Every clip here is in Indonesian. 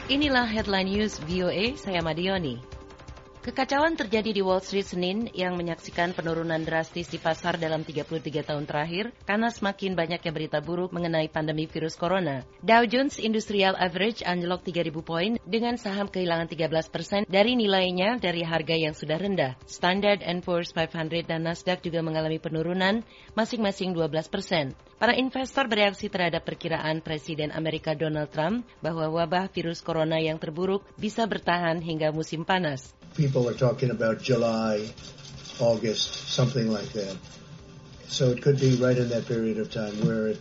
Inilah Headline News VOA, saya Madioni. Kekacauan terjadi di Wall Street Senin yang menyaksikan penurunan drastis di pasar dalam 33 tahun terakhir karena semakin banyaknya berita buruk mengenai pandemi virus corona. Dow Jones Industrial Average anjlok 3.000 poin dengan saham kehilangan 13% dari nilainya dari harga yang sudah rendah. Standard & Poor's 500 dan Nasdaq juga mengalami penurunan masing-masing 12%. Para investor bereaksi terhadap perkiraan Presiden Amerika Donald Trump bahwa wabah virus corona yang terburuk bisa bertahan hingga musim panas. People are talking about July, August, something like that. So it could be right in that period of time where it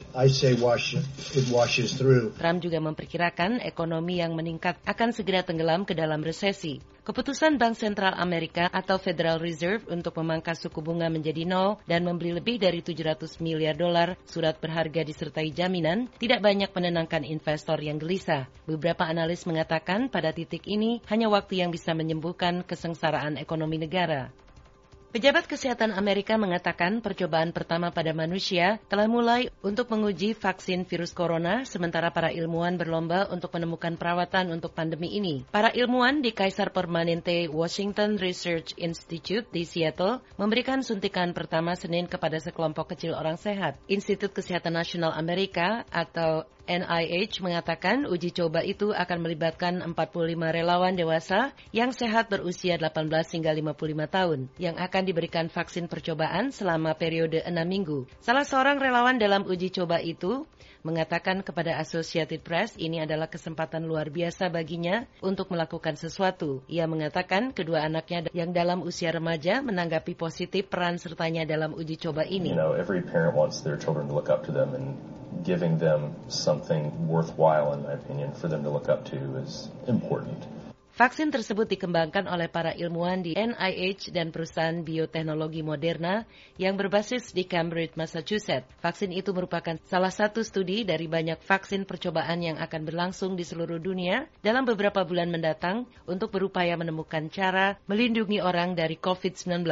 washes through. Trump juga memperkirakan ekonomi yang meningkat akan segera tenggelam ke dalam resesi. Keputusan Bank Sentral Amerika atau Federal Reserve untuk memangkas suku bunga menjadi 0 dan membeli lebih dari $700 miliar surat berharga disertai jaminan tidak banyak menenangkan investor yang gelisah. Beberapa analis mengatakan pada titik ini hanya waktu yang bisa menyembuhkan kesengsaraan ekonomi negara. Pejabat Kesehatan Amerika mengatakan percobaan pertama pada manusia telah mulai untuk menguji vaksin virus corona, sementara para ilmuwan berlomba untuk menemukan perawatan untuk pandemi ini. Para ilmuwan di Kaiser Permanente Washington Research Institute di Seattle memberikan suntikan pertama Senin kepada sekelompok kecil orang sehat. Institut Kesehatan Nasional Amerika atau NIH mengatakan uji coba itu akan melibatkan 45 relawan dewasa yang sehat berusia 18 hingga 55 tahun yang akan diberikan vaksin percobaan selama periode 6 minggu. Salah seorang relawan dalam uji coba itu mengatakan kepada Associated Press ini adalah kesempatan luar biasa baginya untuk melakukan sesuatu. Ia mengatakan kedua anaknya yang dalam usia remaja menanggapi positif peran sertanya dalam uji coba ini. Every parent wants their children to look up to them, and giving them something worthwhile, in my opinion, for them to look up to is important. Vaksin tersebut dikembangkan oleh para ilmuwan di NIH dan perusahaan bioteknologi Moderna yang berbasis di Cambridge, Massachusetts. Vaksin itu merupakan salah satu studi dari banyak vaksin percobaan yang akan berlangsung di seluruh dunia dalam beberapa bulan mendatang untuk berupaya menemukan cara melindungi orang dari COVID-19.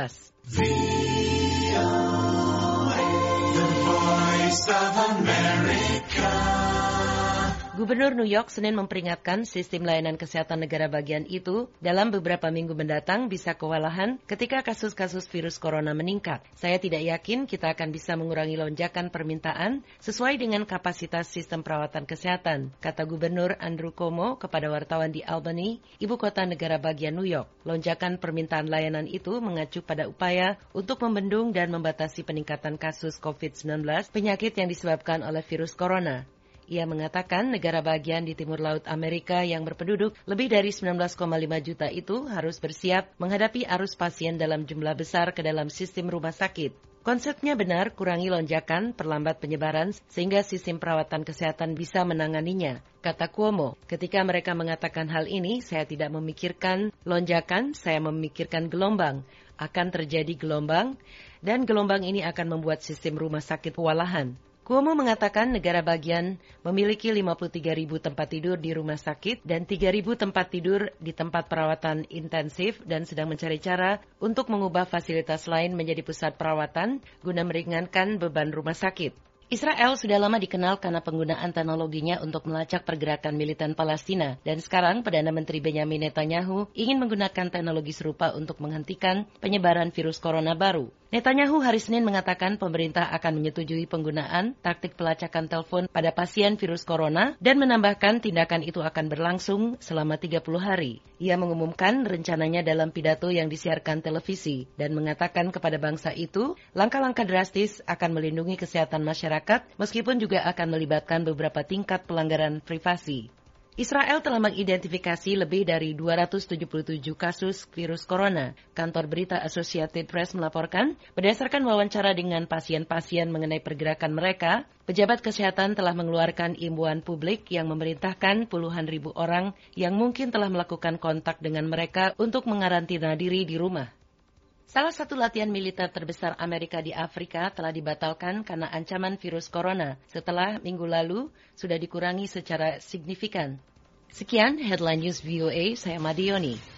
Gubernur New York Senin memperingatkan sistem layanan kesehatan negara bagian itu dalam beberapa minggu mendatang bisa kewalahan ketika kasus-kasus virus corona meningkat. Saya tidak yakin kita akan bisa mengurangi lonjakan permintaan sesuai dengan kapasitas sistem perawatan kesehatan, kata Gubernur Andrew Cuomo kepada wartawan di Albany, ibu kota negara bagian New York. Lonjakan permintaan layanan itu mengacu pada upaya untuk membendung dan membatasi peningkatan kasus COVID-19, penyakit yang disebabkan oleh virus corona. Ia mengatakan negara bagian di timur laut Amerika yang berpenduduk lebih dari 19,5 juta itu harus bersiap menghadapi arus pasien dalam jumlah besar ke dalam sistem rumah sakit. Konsepnya benar, kurangi lonjakan, perlambat penyebaran, sehingga sistem perawatan kesehatan bisa menanganinya, kata Cuomo. Ketika mereka mengatakan hal ini, saya tidak memikirkan lonjakan, saya memikirkan gelombang. Akan terjadi gelombang, dan gelombang ini akan membuat sistem rumah sakit kewalahan. Cuomo mengatakan negara bagian memiliki 53.000 tempat tidur di rumah sakit dan 3.000 tempat tidur di tempat perawatan intensif dan sedang mencari cara untuk mengubah fasilitas lain menjadi pusat perawatan guna meringankan beban rumah sakit. Israel sudah lama dikenal karena penggunaan teknologinya untuk melacak pergerakan militan Palestina dan sekarang Perdana Menteri Benjamin Netanyahu ingin menggunakan teknologi serupa untuk menghentikan penyebaran virus corona baru. Netanyahu hari Senin mengatakan pemerintah akan menyetujui penggunaan taktik pelacakan telepon pada pasien virus corona dan menambahkan tindakan itu akan berlangsung selama 30 hari. Ia mengumumkan rencananya dalam pidato yang disiarkan televisi dan mengatakan kepada bangsa itu langkah-langkah drastis akan melindungi kesehatan masyarakat meskipun juga akan melibatkan beberapa tingkat pelanggaran privasi. Israel telah mengidentifikasi lebih dari 277 kasus virus corona. Kantor berita Associated Press melaporkan, berdasarkan wawancara dengan pasien-pasien mengenai pergerakan mereka, pejabat kesehatan telah mengeluarkan imbauan publik yang memerintahkan puluhan ribu orang yang mungkin telah melakukan kontak dengan mereka untuk mengarantina diri di rumah. Salah satu latihan militer terbesar Amerika di Afrika telah dibatalkan karena ancaman virus corona setelah minggu lalu sudah dikurangi secara signifikan. Sekian Headline News VOA, saya Madioni.